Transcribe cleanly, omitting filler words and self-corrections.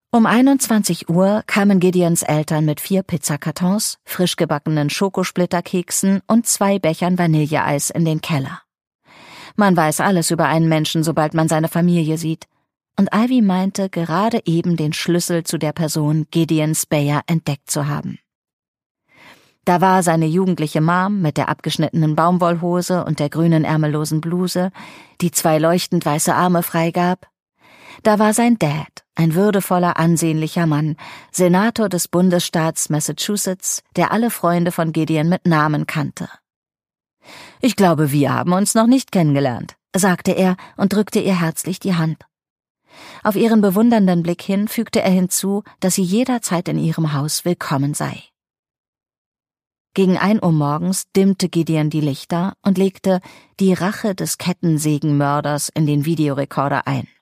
Um 21 Uhr kamen Gideons Eltern mit 4 Pizzakartons, frisch gebackenen Schokosplitterkeksen und 2 Bechern Vanilleeis in den Keller. Man weiß alles über einen Menschen, sobald man seine Familie sieht. Und Ivy meinte, gerade eben den Schlüssel zu der Person Gideon Speyer entdeckt zu haben. Da war seine jugendliche Mom mit der abgeschnittenen Baumwollhose und der grünen ärmellosen Bluse, die 2 leuchtend weiße Arme freigab. Da war sein Dad, ein würdevoller, ansehnlicher Mann, Senator des Bundesstaats Massachusetts, der alle Freunde von Gideon mit Namen kannte. »Ich glaube, wir haben uns noch nicht kennengelernt«, sagte er und drückte ihr herzlich die Hand. Auf ihren bewundernden Blick hin fügte er hinzu, dass sie jederzeit in ihrem Haus willkommen sei. Gegen 1 Uhr morgens dimmte Gideon die Lichter und legte »Die Rache des Kettensägenmörders« in den Videorekorder ein.